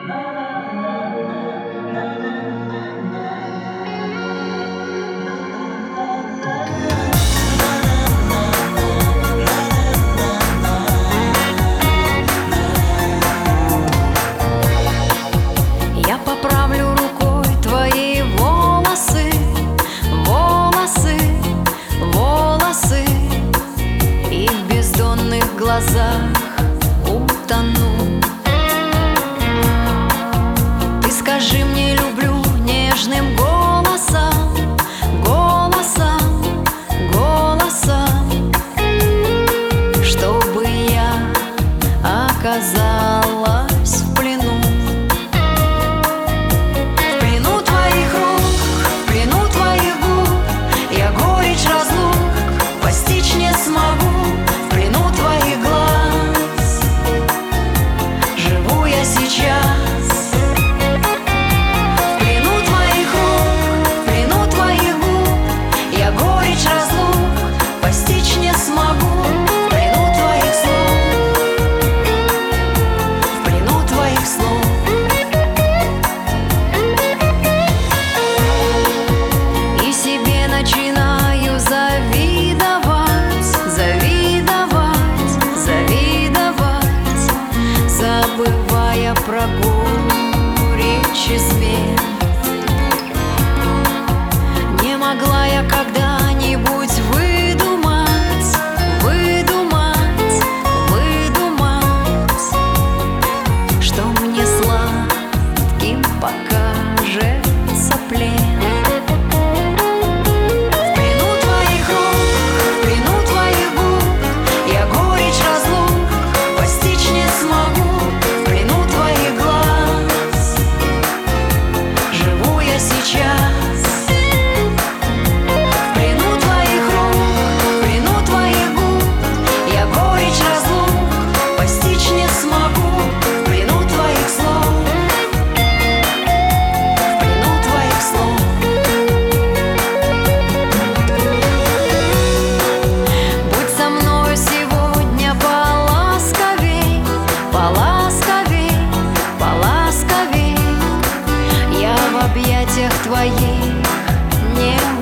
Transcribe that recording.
Я поправлю рукой твои волосы, волосы, волосы, и в бездонных глазах утону. Ты скажи мне «люблю» нежным голосом, голосом, голосом, чтобы я оказалась в плену. В плену твоих рук, в плену твоих губ я горечь разлук постичь не смогу. В плену твоих глаз живу я сейчас. В плену твоих рук, в плену твоих губ я горечь разлук постичь не смогу. В плену твоих слов, в плену твоих слов. И себе начинаю завидовать, завидовать, завидовать, забывая про горечь и смерть. Не могла я когда-нибудь выдумать, выдумать, выдумать, что мне сладким покажется плен. В плену твоих рук, в плену твоих губ я горечь разлук постичь не смогу. В плену твоих глаз живу я сейчас. В плену твоих рук, в плену твоих губ я горечь разлук постичь не смогу. В плену твоих слов, в плену твоих слов. Будь со мною сегодня поласковей, поласковей, поласковей, я в объятиях твоих не